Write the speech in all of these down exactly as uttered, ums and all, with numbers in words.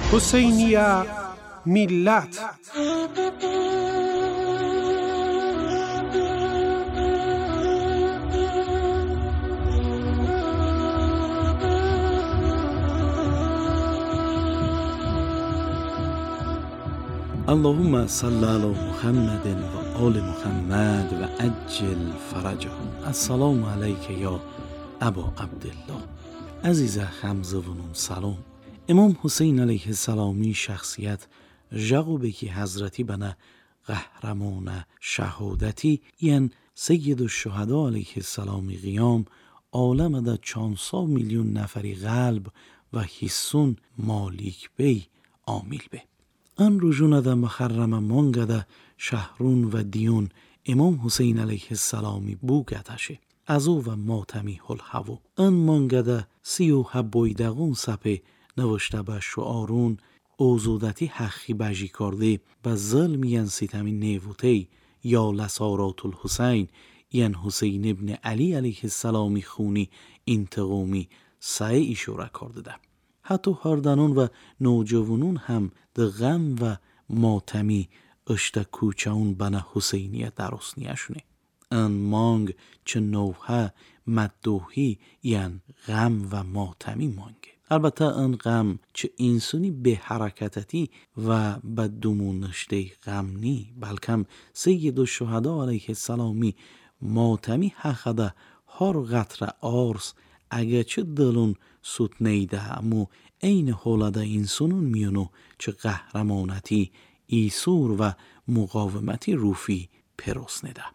حسینیه ملت. اللهم صل علی محمد و آل محمد و عجل فرجهم. السلام علیک یا ابا عبدالله. عزیز همزوانان سلام. امام حسین علیه السلامی شخصیت جغو که حضرتی بنا قهرمان شهادتی یعن سید الشهدا علیه السلامی قیام عالم دا چانسا میلیون نفری قلب و حسون مالیک بی عامل به. ان رجون دا مخرم مانگه دا شهرون و دیون امام حسین علیه السلامی بو گتشه. ازو و ماتمی هل هوا. ان مانگه دا سی و هبویدگون سپه نوشته به شعارون اوزودتی حقی بجی کرده به ظلمین ستمی نیوتی یا لسارات الحسین ین حسین ابن علی علیه السلامی خونی انتقامی سعی اشاره کرده ده. حتی هردنون و نوجوانون هم ده غم و ماتمی اشتا کوچهون بنا حسینیت درست نیشونه. ان مانگ چه نوحه مدوحی ین غم و ماتمی مانگه. البته ان غم چه انسانی به حرکتتی و به دومونشته غم نی بلکم سید الشهدا علیه السلامی ماتمی حقده هر قطر آرس اگه چه دلون سوت نیده امو این حالده انسانون میونو چه قهرمانتی ایسور و مقاومتی روفی پروس نده.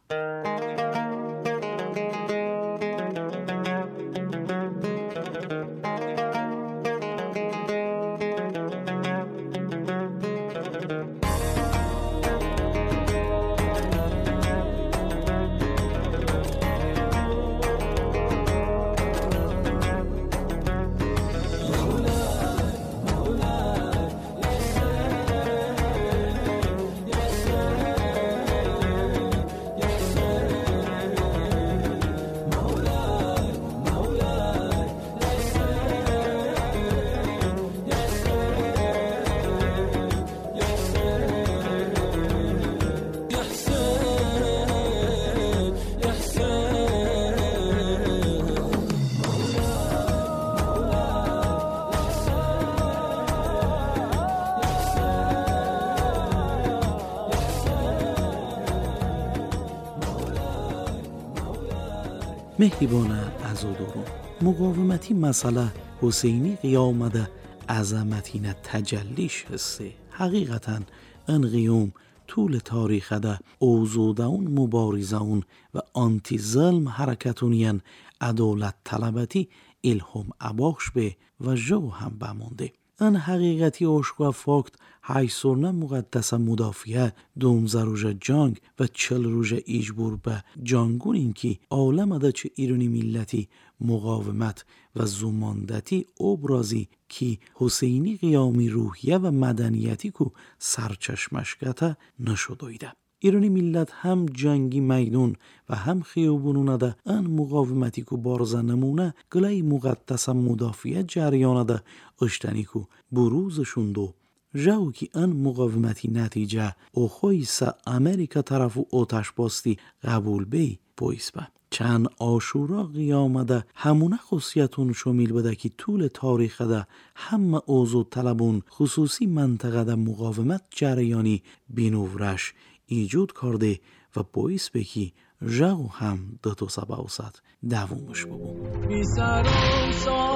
مهربان عزادارون، مقاومتی مسئله حسینی قیامده عظمتین تجلیش هسته. حقیقتا ان قیام طول تاریخ ده اوزودون مبارزون و آنتی ظلم حرکتونین عدالت طلبتی الهام اباخش به و جو هم بمانده. ان حقیقتی عشق و فاکت حیثورنه مقدس مدافعه دومزه روژ جنگ و چل روژ ایجبور به جنگون این که عالم ده چه ایرانی ملتی مقاومت و زماندتی ابرازی که حسینی قیامی روحیه و مدنیتی که سرچشمش گته نشدویده. ایرانی ملت هم جنگی میدون و هم خیابونونه ده ان مقاومتی که بارزه نمونه گلای مقدس مدافعه جریانه ده اشتنی که بروزشون دو جاو که ان مقاومتی نتیجه او خویسه امریکا طرفو آتش باستی قبول بی پویس به. چند آشورا قیامه ده همونه خصیتون شمیل بده که طول تاریخ ده همه اوزو طلبون خصوصی منطقه ده مقاومت جریانی بینورش ایجود کرده و باعث بکی جاو هم دو سبا وسط دوومش ببون. بی سر و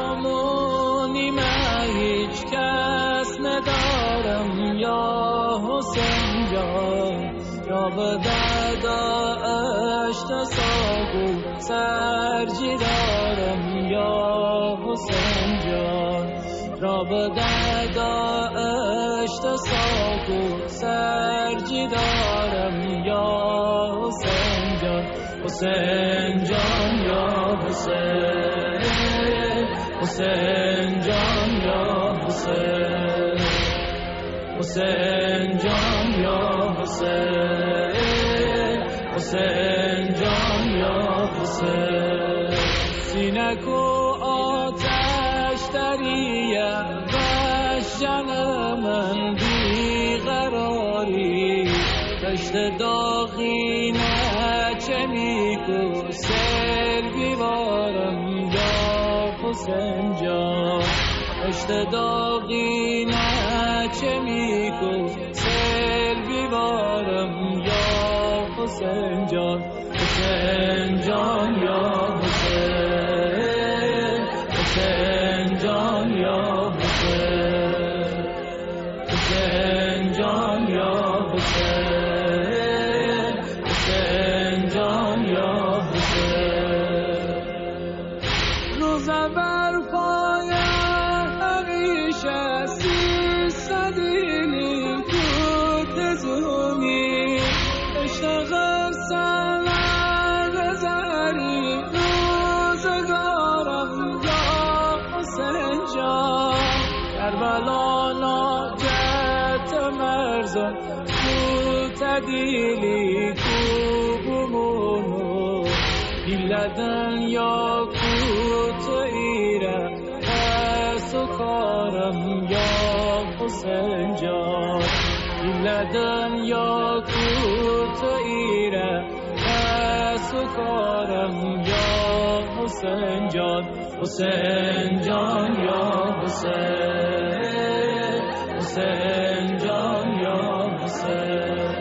سامونی من هیچ کس ندارم یا حسین جان یا به دردا اشت ساگو سرجی دارم یا حسین جان را به دردا اشت ساگو سرجی دارم یا حسین جان حسین جان یا حسین حسین جان یا حسین حسین جان یا حسین حسین جان یا حسین سینه کو آتش دریه و جان من بیقراری دشت داغینه چه میگو سیل بیوارم یا حسین جان دشت داغینه چه میگو سیل بیوارم یا حسین جان حسین جان یا حسین حسین جان یا حسین حسین جان یا حسین حسین جان یا حسین روزه بر پایه همیشه سیصد نیکو تزونی اشتغل سلام زری روزگارم یا حسین جان کربلا ناجت مرزم کو تدیلی کو بمونو بیلدن یا کو تو ایره پس و کارم یا حسین جان بیلدن یا کو تو ایره پس و کارم یا حسین جان حسین جان یا حسین حسین جان یا حسین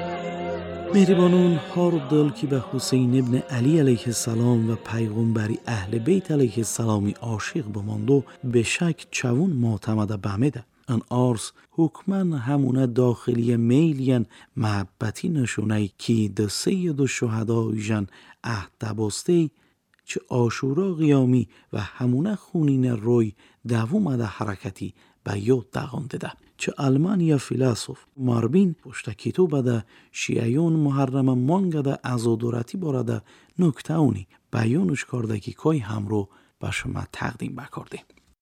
مهربانان هاردال که به حسین ابن علی علیه السلام و پیغمبری اهل بیت علیه السلامی عاشق بماندو به شک چون معتمد بمده ان آرس حکمن همونه داخلی میلین محبتی نشونه که ده سید و شهدایجن عهد دباسته چه آشورا قیامی و همونه خونین روی دوومده حرکتی به یاد داغانده ده چه المانیا فیلسوف ماربین پشت کتاب ده شیعیون محرم مانگده ازادورتی بارده نکته اونی بیانش کرده که کای همرو به شما تقدیم بکردیم.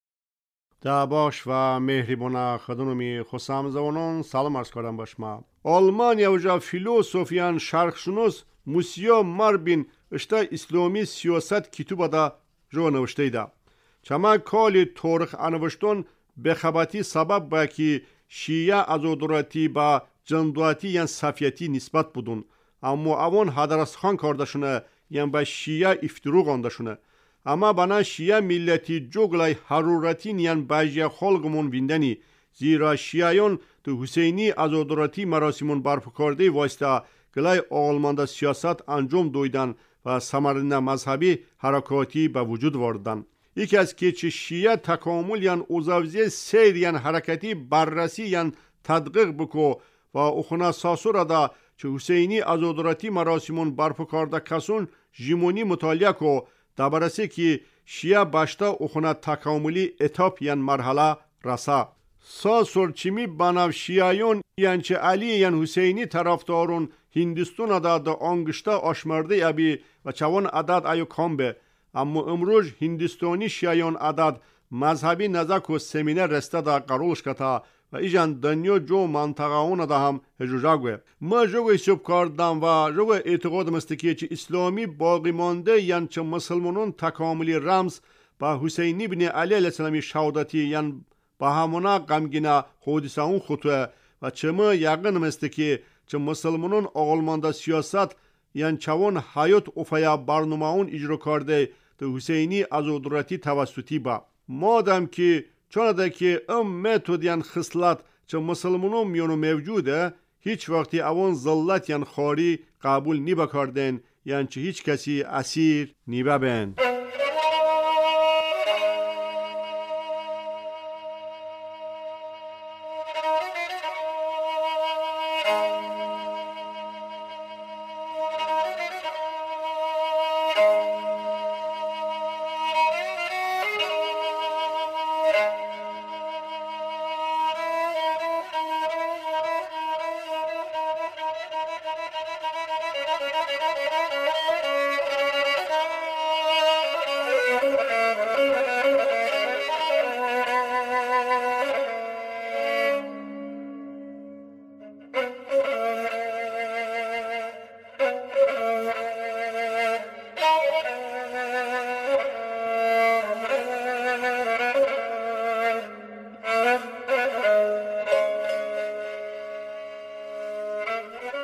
Да бош ва меҳрибона хадуми хусамзавонон салом арз кардам ба шумо. Олмания уҷа философиян шарқшунус Мусиё Марбин ишта исломи сиёсат китубада жо навиштаида. Чама коли торих анвиштон бехабати сабаб ба ки шия азодуратӣ ба ҷандуатӣ ян сафияти нисбат будун. Аммо авон ҳадарастхон кардашуна ян ба шия ифтирӯ гондашуна. Ама бана шия миллати ҷуглай ҳаруратин ян баҷя холгумон виндани зира шияён ту ҳусейни азодуратӣ маросимон барпо кардаи восита гилай оғилманда сиёсат анҷом доидан ва самарина мазҳабӣ ҳаракотӣ ба вуҷуд вордан. Яке аз кечи шия такомул ян узавзе сейр ян ҳаракатӣ баррасӣ ян тадқиқ бико ва ухуна сосурада чу ҳусейни азодуратӣ маросимон барпо карда касун жимонӣ мутолиа ко дабарасе ки шия башта ухуна такомулӣ этап ян марҳала раса. Сосур чими банав шияён янчи Али ян Ҳусейни тарафдорун Ҳиндистонада да онгишта ошмардаи аби ва чавон адад аю комбе. Аммо имрӯз ҳиндистони шияён адад мазҳаби назаку семина рестада қарулшката ва ижан дунё ҷо мантағаонада ҳам ҳеҷужагӯе. Ма ҷого ҳисоб кардам ва ҷого эътиқодам аст ки чи исломӣ боқимонда ян чи мусулмонон такомули рамз ба Ҳусейн ибн Али алайҳиссаломи шаҳодатӣ ян ба ҳамона ғамгина ҳодисаон хутӯе ва чима яқинам аст ки чи мусулмонон оғилмонда сиёсат ян чавон ҳаёт уфая барномаон иҷро карда ту Ҳусейни азодуратӣ тавассутӣ ба. Модам ки чонада ки ам метод ян хислат чи мусулмонон миёну мавҷуде ҳеҷ вақти авон зиллат ян хорӣ қабул ниба карден ян чи ҳеҷ каси асир нибабен.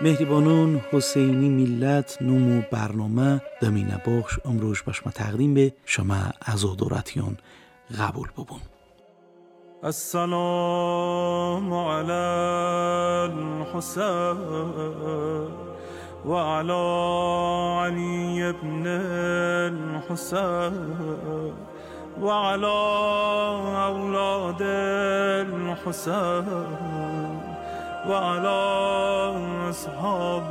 مهربانان حسینی ملت نمو برنامه دمینه بخش امروز باشما تقدیم به شما عزادارتیان قبول ببون. السلام علی الحسین و علی علی ابن الحسین و علی اولاد الحسین و علی اصحاب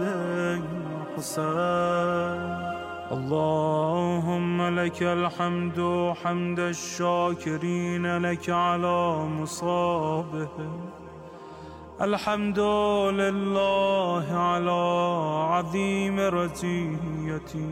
الحسین. اللهم لك الحمد حمد الشاكرين لك على مصابه. الحمد لله على عظيم رزيتي.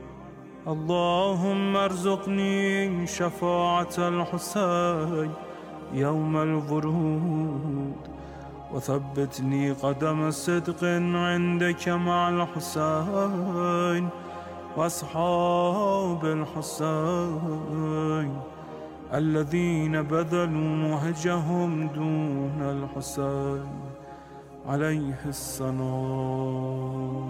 اللهم ارزقني شفاعة الحسين يوم الورود وثبتني قدم صدق عندك مع الحسين وأصحاب الحسين الذين بذلوا مهجهم دون الحسين عليه السلام.